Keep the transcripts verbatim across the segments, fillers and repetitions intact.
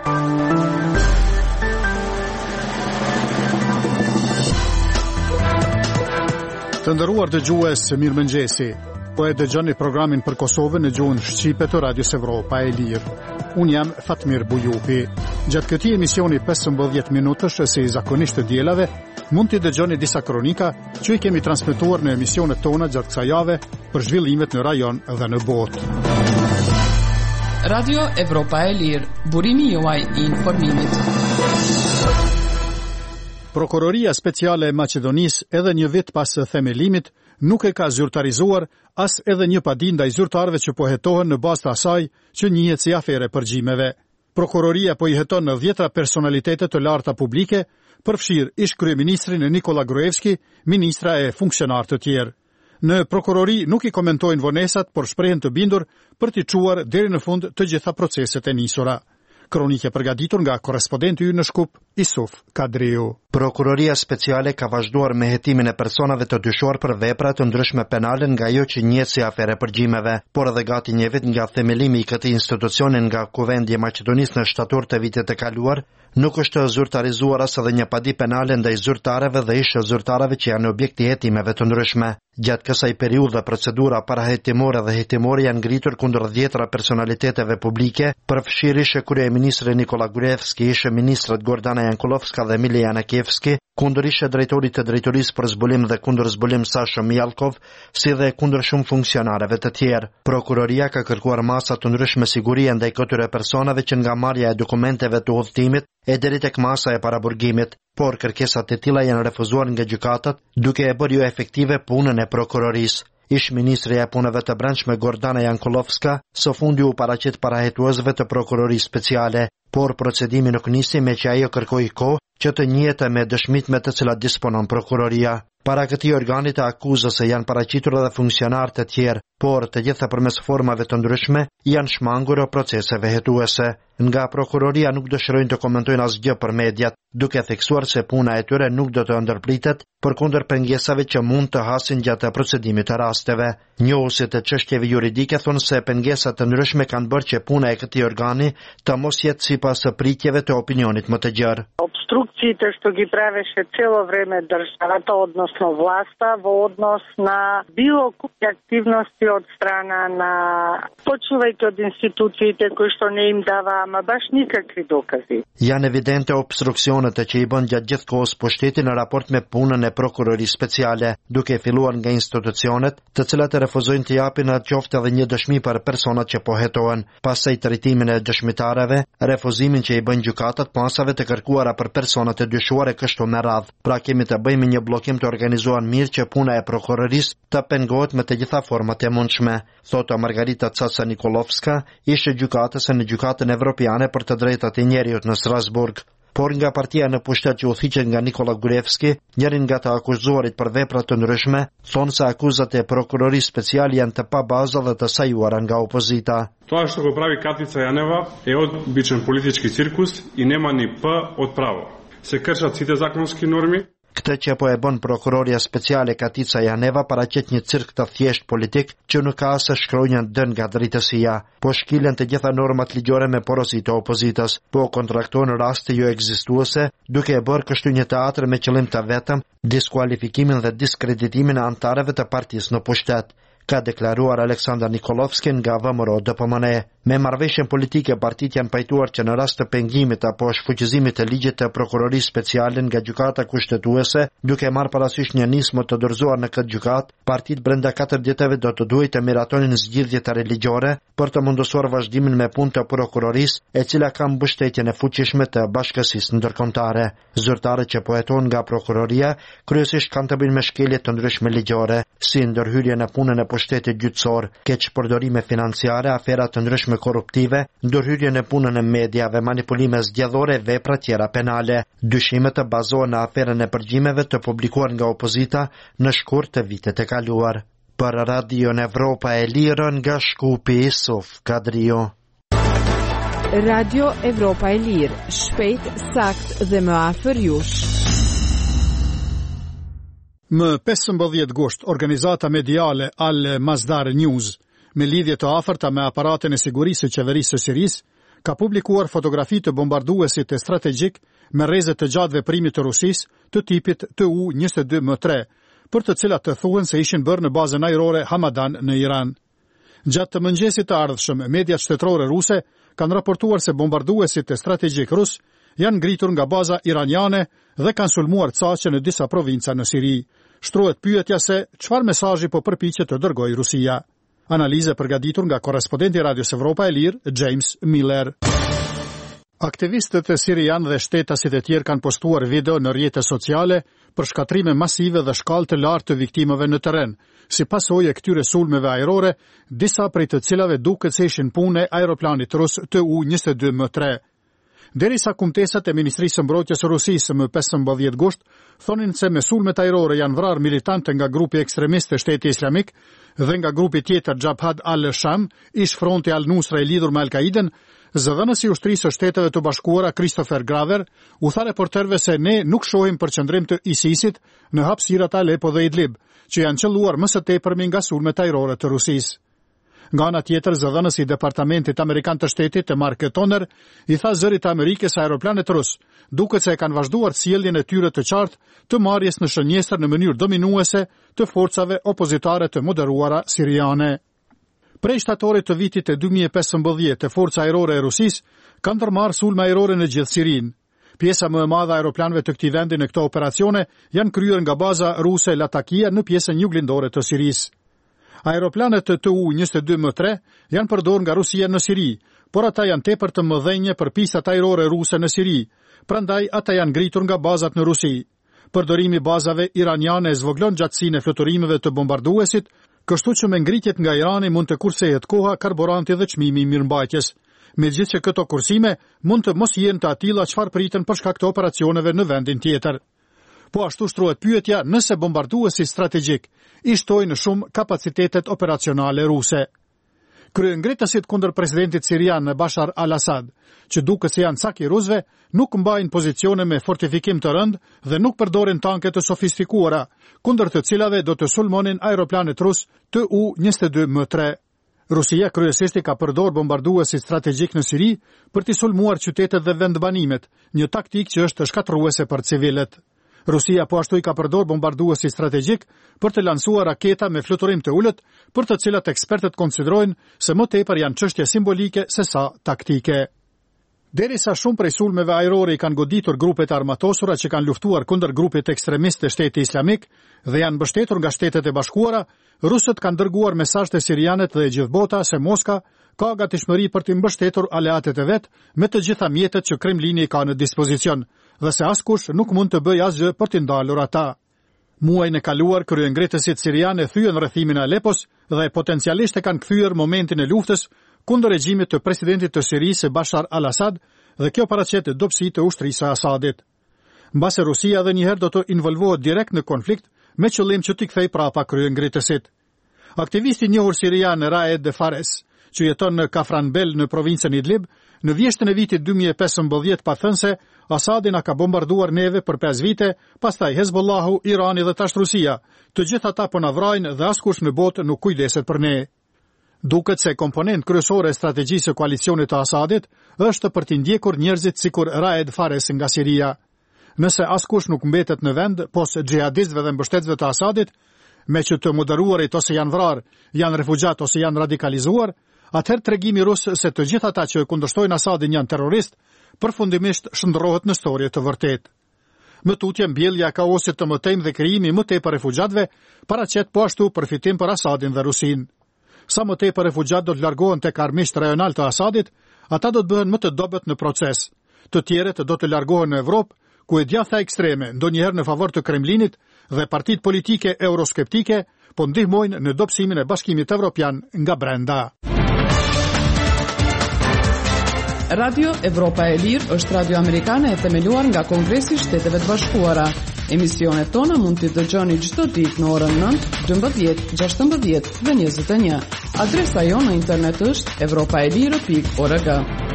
Të nderuar dëgjues, mirëmëngjesi. Po e dëgjoni programin për Kosovën në gjuhën shqipe të Radios Evropa e Lirë. Unë jam Fatmir Bujupi. Gjatë këtij emisioni pesëmbëdhjetë minutësh si zakonisht të dielave, mund t'i dëgjoni disa kronika që i kemi transmetuar në emisionet tona gjatë kësaj jave për zhvillimet në rajon dhe në botë. Radio Evropa e Lirë, burimi juaj i informimit. Prokuroria Speciale e Maqedonisë edhe një vit pas themelimit nuk e ka zyrtarizuar as edhe një padi ndaj zyrtarëve që po hetohen në bazë të asaj që njihet si afere përgjimeve. Prokuroria po i heton në dhjetra personalitete të larta publike, përfshirë ish kryeministrin Nikola Gruevski, ministra e funksionar të tjerë. Në prokurori nuk i komentojnë vonesat, por shprehen të bindur për t'i çuar deri në fund të gjitha proceset e nisura. Kronike përgatitur nga korrespondenti ynë në Shkup, Isuf Kadriu. Prokuroria Speciale ka vazhduar me hetimin e personave të dyshuar për vepra të ndryshme penale nga ajo që njihet si afere përgjimeve, por edhe gati një vit nga themelimi i këtij institucioni nga Kuvendi i Maqedonisë në shtator të vitit të kaluar, nuk është zyrtarizuar as edhe një padi penale ndaj zyrtarëve dhe ish zyrtarëve që janë objekt i hetimeve të ndryshme. Gjatë kësaj periudhe procedura parahetimore dhe hetimore janë ngritur kundër dhjetra personaliteteve publike, përfshirë ish kryeministri Nikola Gruevski, ish ministrat Gordana Jankulovska dhe Emilija Anakievski, kundër ish drejtorit të drejtorisë për zbulim dhe kundër zbulim Sasho Mjalkov, si dhe kundër shumë funksionarëve të tjerë. Prokuroria ka kërkuar masa të ndryshme sigurie ndaj këtyre personave që nga marrja e dokumenteve të udhëtimit e deri tek masa e paraburgimit, por kërkesat e tilla janë refuzuar nga gjykatat, duke e bërë jo efektive punën e prokurorisë. Ish ministri e punëve të brendshme Gordana Jankulovska së fundi u paraqit parahetuesve të prokurorisë speciale, por procedimi nuk nisi me që ajo kërkoi kohë që të njihet me dëshmit me të cilat disponon prokuroria. Para këtij organi të akuzës janë paraqitur edhe funksionarë të tjerë, por të gjitha përmes formave të ndryshme janë shmangur proceseve hetuese. Nga prokuroria nuk dëshirojnë të komentojnë asgjë për mediat, duke theksuar se puna e tyre nuk do të ndërpritet përkundër pengesave që mund të hasin gjatë procedimit të rasteve. Njohësit e çështjeve juridike thonë se pengesat të ndryshme kanë bërë që puna e këtij organi të mos jetë sipas pritjeve të opinionit më të gjerë. Обструкциите што ги правеше цело време државата, односно власта, во однос на било кои активности од страна на почнувајќи од институциите кои што не им дава ама баш никакви докази. Janë evidente obstruksionet që i bën gjatë gjithë kohës pushteti në raport me punën e prokurorisë speciale, duke filluar nga institucionet, të cilat e refuzojnë të japin atë qoftë edhe një dëshmi për personat që po hetohen, pastaj trajtimin e dëshmitarëve, refuzimin që i bën gjykatat pasave të kërkuara për personat e dyshuar e kështu me radhë. Pra kemi të bëjmë një bllokim të organizuar mirë që puna e prokurorisë të pengohet me të gjitha format e mundshme, thotë Margarita Caca Nikolovska, ishte gjykatëse në gjykatën evropiane për të drejtat e njerëzit në Strasburg. Por nga partia në pushtet që udhëhiqet nga Nikola Gruevski, njërin nga të akuzuarit për vepra të ndryshme, thonë se akuzat e prokurorisë speciale janë të pabazë dhe të sajuara nga opozita. Това што го прави Катица Јанева е обичен политички циркус и нема ни П од право. Се кршат сите законски норми. Këtë që po e bën prokuroria speciale Katica Janeva paraqet një cirk të thjesht politik që nuk ka asë shkronjën dën nga drejtësia, po shkilen të gjitha normat ligjore me porosi të opozitës, po kontrakton raste jo ekzistuese, duke e bërë kështu një teatr me qëllim të vetëm diskualifikimin dhe diskreditimin e antarëve të partisë në pushtet, ka deklaruar Aleksandar Nikolovski nga V M R O D P M N E. Me marrëveshjen politike, partitë janë pajtuar që në rast të pengimit apo shfuqizimit të ligjit të prokurorisë speciale nga gjykata kushtetuese, duke marrë parasysh një nismë të dorëzuar në këtë gjykatë, partitë brenda katër ditëve do të duhet të miratonin zgjidhjet religjore për të mundësuar vazhdimin me punë të prokurorisë, e cila ka mbështetjen e fuqishme të bashkësisë ndërkombëtare. Zyrtarët që po hetojnë nga prokuroria kryesisht kanë të bëjnë me shkelje të ndryshme ligjore, si ndërhyrje në punën e pushtetit gjyqësor, keqpërdorime financiare, afera të ndryshme korruptive, ndërhyrje në punën e mediave, manipulime zgjedhore, vepra tjera penale. Dyshimet të bazohen në aferën e përgjimeve të publikuar nga opozita në shkurt të vitet e kaluar. Për Radio Evropa e Lirë nga Shkupi, Isuf Kadriu. Radio Evropa e Lirë, shpejt, sakt dhe më afër jush. Më pesëmbëdhjetë gusht, organizata mediale Al Masdar News, me lidhje të afërta me aparatin e sigurisë së qeverisë së Sirisë, ka publikuar fotografi të bombarduesit të strategjik me rrezet të gjatë veprimit të Rusisë të tipit T U njëzet e dy M tre, për të cilat të thuhen se ishin bërë në bazën ajrore Hamadan në Iran. Gjatë të mëngjesit të ardhshëm, mediat shtetërore ruse kanë raportuar se bombarduesit të strategjik rus janë ngritur nga baza iraniane dhe kanë sulmuar caqe në disa provinca në Siri. Shtrohet pyetja se çfarë mesazhi po përpiqet të dërgojë Rusia. Analize përgatitur nga korrespondenti i Radios Evropa e Lirë, James Miller. Aktivistët e Sirian dhe shtetasit e tjerë kanë postuar video në rrjetet sociale për shkatrime masive dhe shkallë të lartë të viktimeve në terren, si pasojë e këtyre sulmeve ajrore, disa prej të cilave duket se ishin punë e aeroplanit rus T U njëzet e dy M tre. Derisa kumtesat e Ministrisë së Mbrojtjes së Rusisë më pesëmbëdhjetë gusht thonin se me sulmet ajrore janë vrarë militantë nga grupi ekstremist të Shteti Islamik dhe nga grupi tjetër Jabhat al-Sham, ish fronti al-Nusra i lidhur me Al-Qaiden, zëdhënësi i ushtrisë së Shteteve të Bashkuara Christopher Graver u tha reporterëve se ne nuk shohim përqendrim të ISIS-it në hapësirat Aleppo dhe Idlib, që janë qelluar më së tepërmi nga sulmet ajrore të Rusisë. Nga ana tjetër, zëdhënësi i Departamentit Amerikan të Shtetit, Mark Toner, i tha zërit të Amerikës se aeroplanet rus duket se e kanë vazhduar sjelljen e tyre të qartë të marrjes në shënjestër në mënyrë dominuese të forcave opozitare të moderuara siriane. Prej shtatorit të vitit e dy mijë e pesëmbëdhjetë, forca ajrore e Rusisë kanë ndërmarrë sulme ajrore në gjithë Sirinë. Pjesa më e madhe e aeroplanëve të këtij vendi në këto operacione janë kryer nga baza ruse Latakia në pjesën juglindore të Sirisë. Aeroplanet të T U njëzet e dy M tre janë përdorur nga Rusia në Siri, por ata janë tepër të mëdhenj për pistat ajrore ruse në Siri, prandaj ata janë ngritur nga bazat në Rusi. Përdorimi i bazave iraniane zvoglon gjatësinë e fluturimeve të bombarduesit, kështu që me ngritjet nga Irani mund të kursehet koha, karburanti dhe çmimi i mirëmbajtjes. Megjithëse këto kursime mund të mos jenë të atilla çfarë pritën për shkak të operacioneve në vendin tjetër. Po ashtu shtrohet pyetja nëse bombarduesi strategjik i shtojnë shumë kapacitetet operacionale ruse. Kryengritësit kundër presidentit sirian Bashar al-Assad, që duket se janë cak i rusëve, nuk mbajnë pozicione me fortifikim të rënd dhe nuk përdorin tanke të sofistikuara, kundër të cilave do të sulmonin aeroplanet rus T U njëzet e dy M tre. Rusia kryesisht ka përdor bombarduesi strategjik në Siri për të sulmuar qytetet dhe vendbanimet, një taktikë që është shkatërruese për civilët. Rusia po ashtu i ka përdor bombarduesi strategjik për të lansuar raketa me fluturim të ulët, për të cilat ekspertët konsiderojnë se më tepër janë çështje simbolike se sa taktike. Derisa shumë prej sulmeve ajrore i kanë goditur grupet armatosura që kanë luftuar kundër grupit ekstremist të Shteti Islamik dhe janë mbështetur nga Shtetet e Bashkuara, rusët kanë dërguar mesazh te sirianët dhe gjithë bota se Moska ka gatishmëri për të mbështetur aleatet e vet me të gjitha mjetet që Kremlini ka në dispozicion dhe se askush nuk mund të bëjë asgjë për të ndalur ata. Muajin e kaluar, kryengritësit sirianë thyen rrethimin e Aleppos dhe potencialisht e kanë kthyer momentin e luftës kundër regjimit të presidentit të Sirisë Bashar al-Assad dhe kjo paraqet dobësi të ushtrisë së Asadit. Mbase Rusia edhe një herë do të involvohet direkt në konflikt me qëllim që t'i kthej prapa kryengritësit. Aktivisti i njohur sirian Raed Fares, që jeton në Kafranbel në provincën Idlib, në vjeshtën e vitit dy mijë e pesëmbëdhjetë pa thënë se Asadin a ka bombarduar neve për pesë vite, pastaj Hezbollahu, Irani dhe tash Rusia. Të gjithë ata po na vrajnë dhe askush në botë nuk kujdeset për ne. Duket se komponent kryesor e strategjisë së koalicionit të Asadit është për të ndjekur njerëzit sikur Raed Fares nga Siria. Nëse askush nuk mbetet në vend pos xhihadistëve dhe mbështetësve të Asadit, me që të moderuarit ose janë vrarë, janë refugjat ose janë radikalizuar, atëherë tregimi rus se të gjithë ata që kundërshtojnë Asadin janë terrorist, përfundimisht shndërrohet në storje të vërtetë. Më tutje mbjellja e kaosit të mëtejmë dhe krijimi më tepër refugjatëve paraqet po ashtu përfitim për Asadin dhe Rusinë. Sa më tepër refugjat do të largohen tek armiqtë rajonal të Asadit, ata do të bëhen më të dobët në proces. Të tjerët do të largohen në Evropë, ku e djatha ekstreme, ndonjëherë në favor të Kremlinit dhe partitë politike euroskeptike, po ndihmojnë në dobësimin e Bashkimit Evropian nga brenda. Radio Evropa e Lirë është radio amerikane e themeluar nga Kongresi i Shteteve të Bashkuara. Emisionet tona mund t'i dëgjoni çdo ditë në orën nëntë, dymbëdhjetë, gjashtëmbëdhjetë dhe njëzet e një. Adresa jonë në internet është evropaelire pikë org.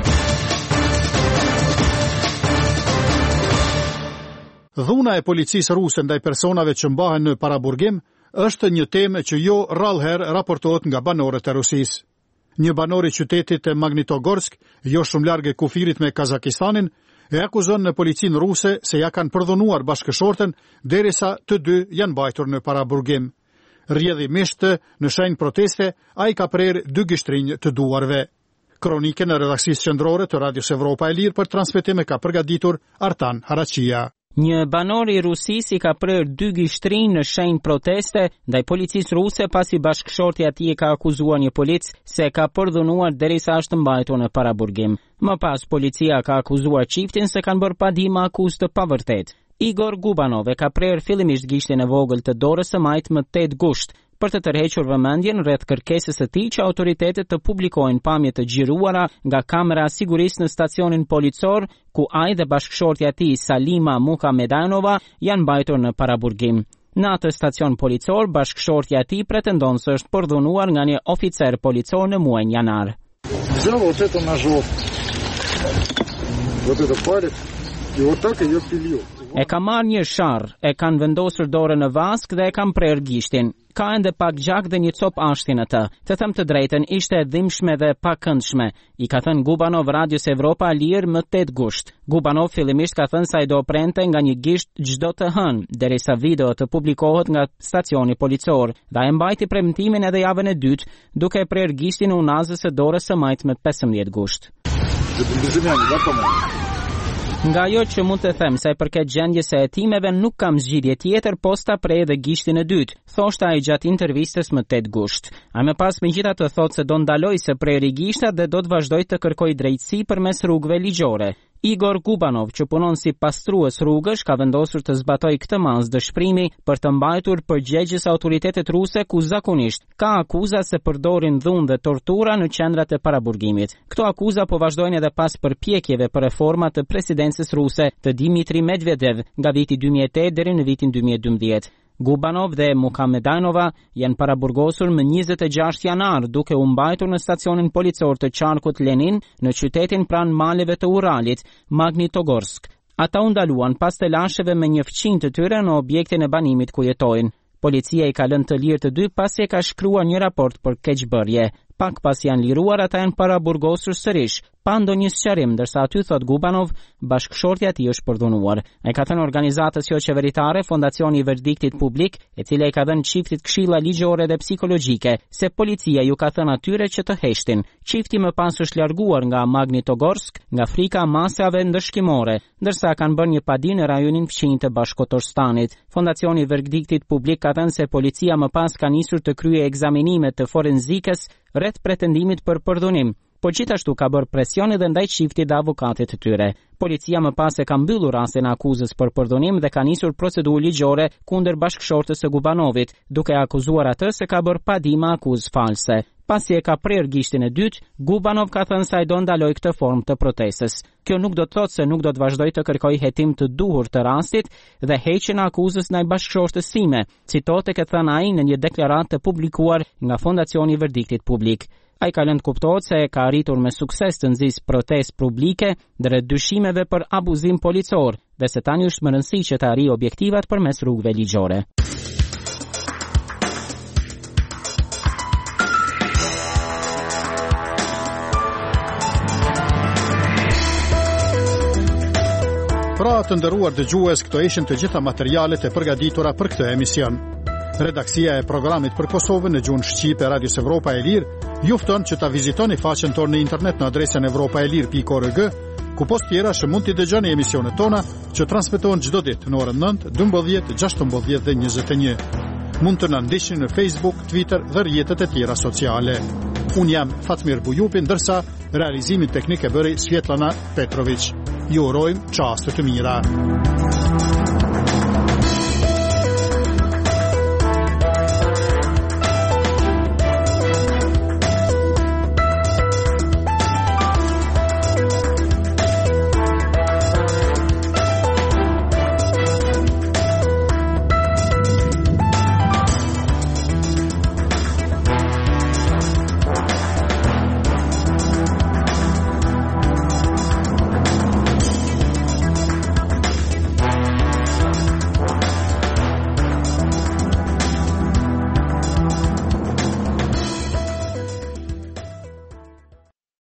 Dhuna e policisë ruse ndaj personave që mbahen në paraburgim është një temë që jo rrallëherë raportohet nga banorët e Rusisë. Një banor i qytetit e Magnitogorsk, jo shumë larg e kufirit me Kazakistanin, e akuzon në policinë ruse se ja kanë përdhunuar bashkëshorten derisa të dy janë mbajtur në paraburgim. Rrjedhimisht në shenjë proteste, ai ka prerë dy gishtrinj të duarve. Kronikën e redaksisë qendrore të Radios Evropa e Lirë për transmetim e ka përgatitur Artan Haraqia. Një banor i Rusisë i ka prerë dy gishtrinj në shenjë proteste ndaj policisë ruse pasi bashkëshorti i tij ka akuzuar një polic se ka përdhunuar derisa është mbajtur në paraburgim. Më pas policia ka akuzuar çiftin se kanë bërë padima akuzë të pavërtet. Igor Gubanov e ka prerë fillimisht gishtin e vogël të dorës së majt më tetë gusht, për të tërhequr vëmendjen rreth kërkesës së tij që autoritetet të publikojnë pamje të xhiruara nga kamera e sigurisë në stacionin policor, ku ai dhe bashkëshortja e tij Salima Muhamedanova janë mbajtur në paraburgim. Në atë stacion policor, bashkëshortja e tij pretendon se është përdhunuar nga një oficer policor në muajin janar. Взял вот эту ножовку, вот этот палец, и вот так ее пилил. E ka marrë një sharr, e kanë vendosur dorën në vask dhe e kanë prerë gishtin. Ka ende pak gjak dhe një cop ashti në të. Të them të drejtën, ishte e dhimbshme dhe pa këndshme, i ka thënë Gubanov Radios Evropa e Lirë më tetë gusht. Gubanov fillimisht ka thënë se ai do prente nga një gisht çdo të hënë, derisa video të publikohet nga stacioni policor, dhe ai mbajti premtimin edhe javën e dytë, duke prerë gishtin në unazës së dorës së majt me pesëmbëdhjetë gusht. Nga ajo që mund të them se përket gjendjes së hetimeve nuk kam zgjidhje tjetër posta prej edhe gishtin e dytë, thoshte ai gjatë intervistës më tetë gusht. Ai më pas megjithatë thotë se do ndaloj se preri gishtat dhe do të vazhdoj të kërkoj drejtësi përmes rrugëve ligjore. Igor Gubanov, që punon si pastrues rrugësh, ka vendosur të zbatoj këtë mas dëshprimi për të mbajtur përgjegjës autoritetet ruse ku zakonisht ka akuza se përdorin dhunë dhe tortura në qendrat e paraburgimit. Këto akuza po vazhdojnë edhe pas përpjekjeve për reforma të presidencës ruse të Dmitri Medvedev nga viti dy mijë e tetë deri në vitin dy mijë e dymbëdhjetë. Gubanov dhe Muhamedanova janë paraburgosur më njëzet e gjashtë janar duke u mbajtur në stacionin policor të qarkut Lenin në qytetin pranë maleve të Uralit, Magnitogorsk. Ata u ndaluan pas të lasheve me një fëqin të tyre në objektin e banimit ku jetojnë. Policia i ka lënë të lirë të dy pasi e ka shkruar një raport për keqbërje. Pak pas janë liruar, ata janë paraburgosur sërish, pa ndonjë sqarim, ndërsa aty thot Gubanov, bashkëshortja e tij është përdhunuar. Ai ka thënë organizatës jo qeveritare Fondacioni i Verdiktit Publik, e cila i ka dhënë çiftit këshilla ligjore dhe psikologjike, se policia ju ka thënë atyre që të heshtin. Çifti më pas është larguar nga Magnitogorsk nga frika masave ndëshkimore, ndërsa kanë bërë një padi në rajonin fqinj të Bashkotorstanit. Fondacioni i Verdiktit Publik ka thënë se policia më pas ka nisur të kryejë ekzaminime të forenzikës rreth pretendimit për përdhunim, po gjithashtu ka bërë presion edhe ndaj çiftit dhe avokatit të tyre. Policia më pas e ka mbyllur rastin e akuzës për përdhunim dhe ka nisur procedurë ligjore kundër bashkëshortës së Gubanovit, duke akuzuar atë se ka bërë padima akuzë false. Pasi e ka prerë gishtin e dytë, Gubanov ka thënë se ai do ndaloj këtë formë të protestës. Kjo nuk do të thotë se nuk do të vazhdoj të kërkoj hetim të duhur të rastit dhe heqjen e akuzës ndaj bashkëshortës sime, citote ka thënë ai në një deklaratë të publikuar nga Fondacioni i Verdiktit Publik. Ai ka lënë kuptohet se ka arritur me sukses të nxjisë protestë publike drejt dyshimeve për abuzim policor dhe se tani është më rëndësishme që të arrijë objektivat përmes rrugëve ligjore. Pra të nderuar dëgjues, këto ishin të gjitha materialet e përgatitura për këtë emision. Redaksia e programit për Kosovën në gjuhën shqipe e Radios Evropa e Lirë ju fton që ta vizitoni faqen tonë në internet në adresën evropaelir pikë org, ku post tjera që mund t'i dëgjoni emisionet tona që transmetohen çdo ditë në orën nëntë, dymbëdhjetë, gjashtëmbëdhjetë dhe njëzet e një. Mund të na ndiqni në Facebook, Twitter dhe rrjetet e tjera sociale. Unë jam Fatmir Bujupi, ndërsa realizimin teknik e bëri Svetlana Petrović. Ju urojmë çaste të mira.